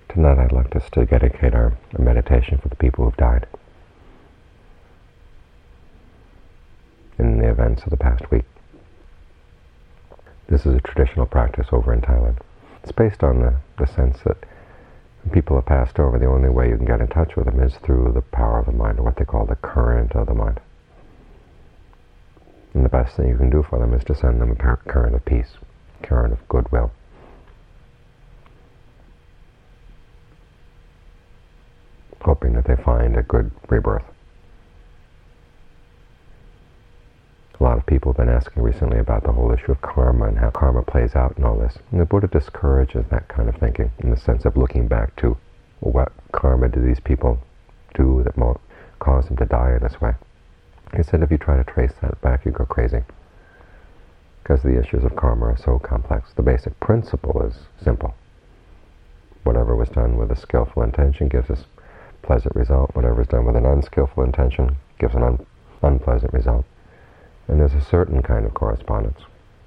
Tonight I'd like us to dedicate our meditation for the people who've died in the events of the past week. This is a traditional practice over in Thailand. It's based on the sense that when people have passed over, the only way you can get in touch with them is through the power of the mind, or what they call the current of the mind. And the best thing you can do for them is to send them a current of peace, current of goodwill. Hoping that they find a good rebirth. A lot of people have been asking recently about the whole issue of karma and how karma plays out and all this. And the Buddha discourages that kind of thinking in the sense of looking back to, well, what karma do these people do that cause them to die in this way? He said if you try to trace that back, you go crazy. Because the issues of karma are so complex. The basic principle is simple. Whatever was done with a skillful intention gives us pleasant result. Whatever is done with an unskillful intention gives an unpleasant result. And there's a certain kind of correspondence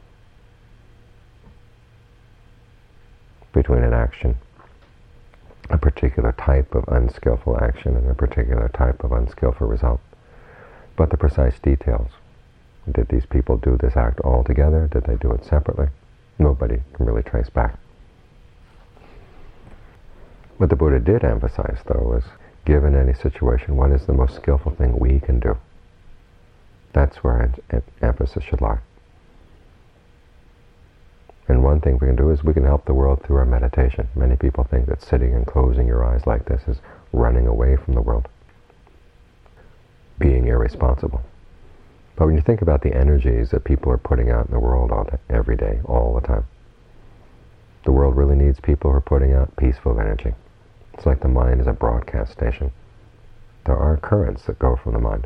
between an action, a particular type of unskillful action, and a particular type of unskillful result. But the precise details, did these people do this act all together? Did they do it separately? Nobody can really trace back. What the Buddha did emphasize, though, is given any situation, what is the most skillful thing we can do? That's where emphasis should lie. And one thing we can do is we can help the world through our meditation. Many people think that sitting and closing your eyes like this is running away from the world, being irresponsible. But when you think about the energies that people are putting out in the world every day, all the time, the world really needs people who are putting out peaceful energy. It's like the mind is a broadcast station. There are currents that go from the mind.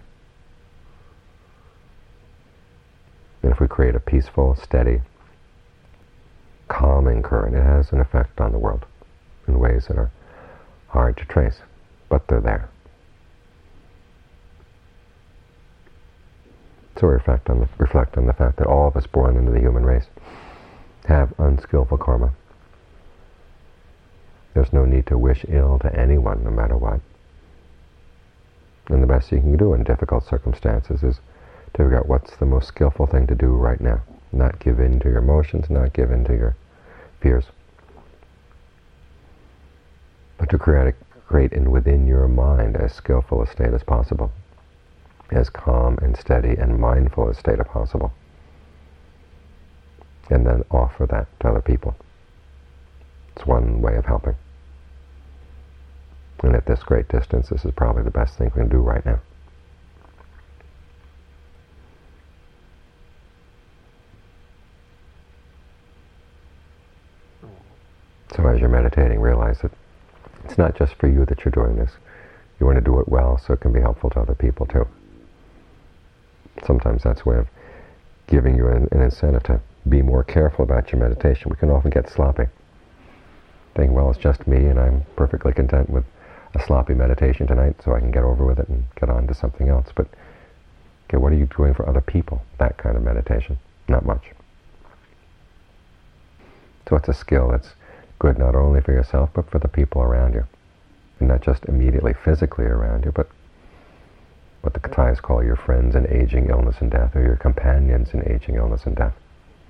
And if we create a peaceful, steady, calming current, it has an effect on the world in ways that are hard to trace, but they're there. So we reflect on the fact that all of us born into the human race have unskillful karma. There's no need to wish ill to anyone, no matter what. And the best you can do in difficult circumstances is to figure out what's the most skillful thing to do right now. Not give in to your emotions, not give in to your fears. But to create within your mind as skillful a state as possible, as calm and steady and mindful a state as possible. And then offer that to other people. It's one way of helping. And at this great distance, this is probably the best thing we can do right now. So as you're meditating, realize that it's not just for you that you're doing this. You want to do it well so it can be helpful to other people too. Sometimes that's a way of giving you an incentive to be more careful about your meditation. We can often get sloppy. Thinking, well, it's just me and I'm perfectly content with a sloppy meditation tonight so I can get over with it and get on to something else. But okay, what are you doing for other people? That kind of meditation? Not much. So it's a skill that's good not only for yourself but for the people around you. And not just immediately physically around you, but what the Thais call your friends in aging, illness, and death, or your companions in aging, illness, and death.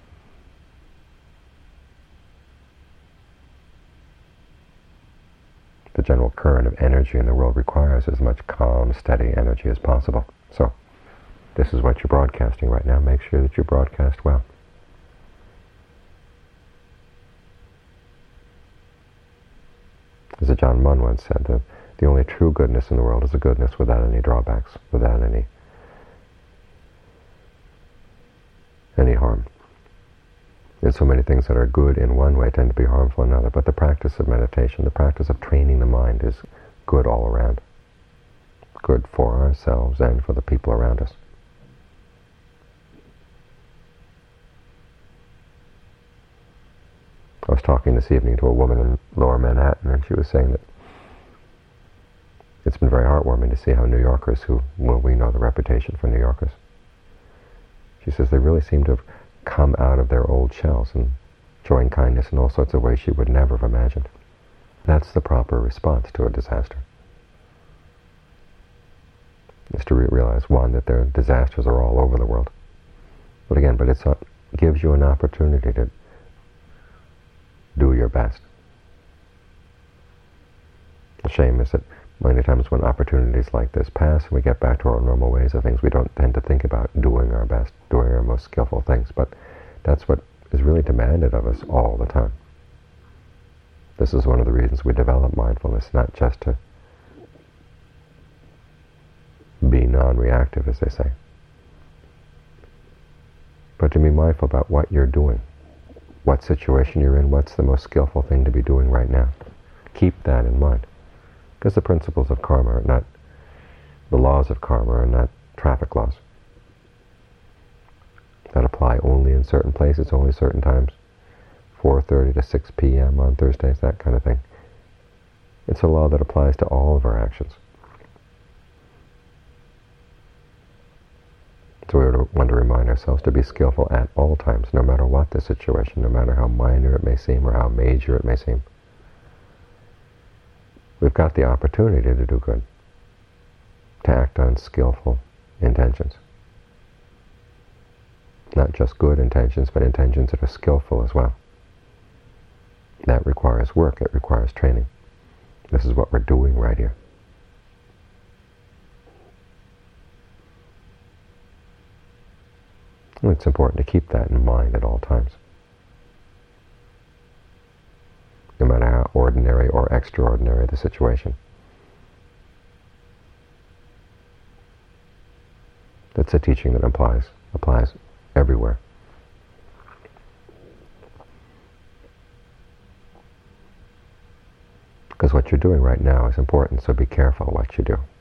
The general current of energy in the world requires as much calm, steady energy as possible. So, this is what you're broadcasting right now. Make sure that you broadcast well. As Ajahn Mun once said, the only true goodness in the world is a goodness without any drawbacks, without any harm. And so many things that are good in one way tend to be harmful in another. But the practice of meditation, the practice of training the mind is good all around. Good for ourselves and for the people around us. I was talking this evening to a woman in Lower Manhattan, and she was saying that it's been very heartwarming to see how New Yorkers we know the reputation for New Yorkers. She says they really seem to have come out of their old shells and showing kindness in all sorts of ways she would never have imagined. That's the proper response to a disaster. Is to realize, one, that their disasters are all over the world. But again, it gives you an opportunity to do your best. The shame is that many times when opportunities like this pass and we get back to our normal ways of things, we don't tend to think about doing our best, doing our most skillful things. But that's what is really demanded of us all the time. This is one of the reasons we develop mindfulness, not just to be non-reactive, as they say, but to be mindful about what you're doing, what situation you're in, what's the most skillful thing to be doing right now. Keep that in mind. Because the principles of karma are not, the laws of karma are not traffic laws that apply only in certain places, only certain times, 4:30 to 6 p.m. on Thursdays, that kind of thing. It's a law that applies to all of our actions. So we want to remind ourselves to be skillful at all times, no matter what the situation, no matter how minor it may seem or how major it may seem. We've got the opportunity to do good, to act on skillful intentions. Not just good intentions, but intentions that are skillful as well. That requires work, it requires training. This is what we're doing right here. And it's important to keep that in mind at all times. No matter how ordinary or extraordinary the situation. That's a teaching that applies everywhere. Because what you're doing right now is important, so be careful what you do.